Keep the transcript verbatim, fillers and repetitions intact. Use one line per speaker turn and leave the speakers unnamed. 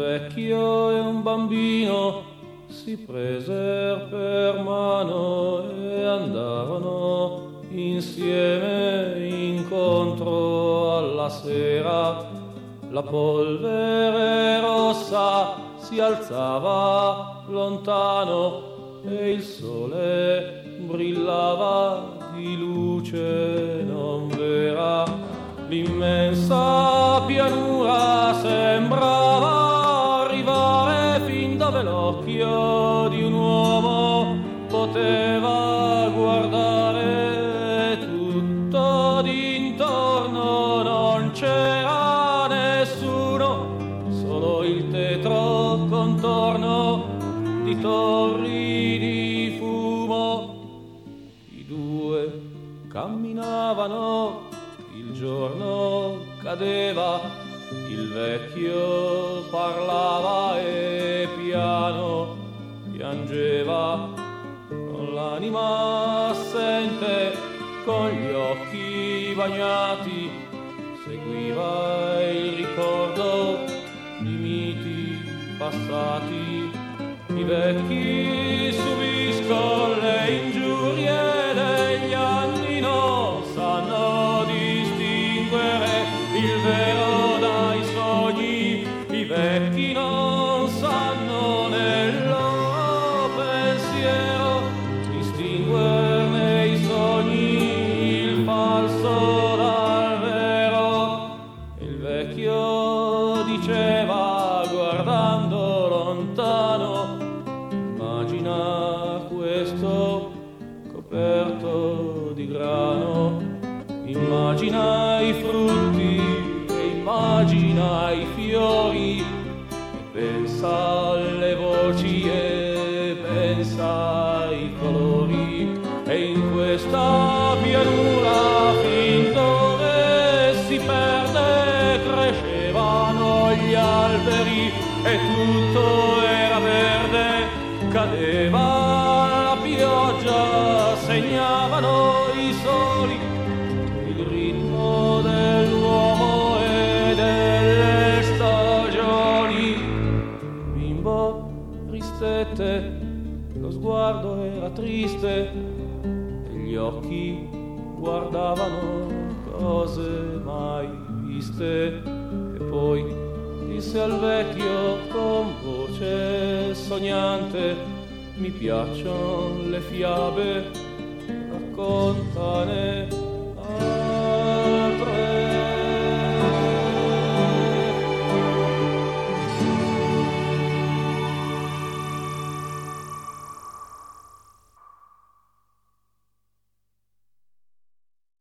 vecchio e un bambino si preser per mano e andarono insieme incontro alla sera. La polvere rossa si alzava lontano e il sole brillava di luce non vera. L'immensa pianura sembrava arrivare fin dove l'occhio di un uomo poteva guardare. Tutto d'intorno non c'era nessuno, solo il tetro contorno di torri di fumo. I due camminavano, il giorno cadeva, il vecchio parlava e piano piangeva, con l'anima assente, con gli occhi bagnati, seguiva il ricordo di miti passati. I vecchi subiscono le ingiurie degli anni, non sanno distinguere il vero dai sogni. I vecchi non sanno nel loro pensiero distinguerne i sogni, il falso dal vero. Il vecchio diceva guardando lontano: immagina questo coperto di grano, immagina i frutti e immagina i fiori, e pensa alle voci e pensa ai colori. E in questa pianura fin dove si perde crescevano gli alberi e tutto era verde. Cadeva la pioggia, segnavano i soli il ritmo dell'uomo e delle stagioni. Bimbo ristette, lo sguardo era triste e gli occhi guardavano cose mai viste. E poi disse al vecchio con voce sognante: mi piacciono le fiabe, raccontane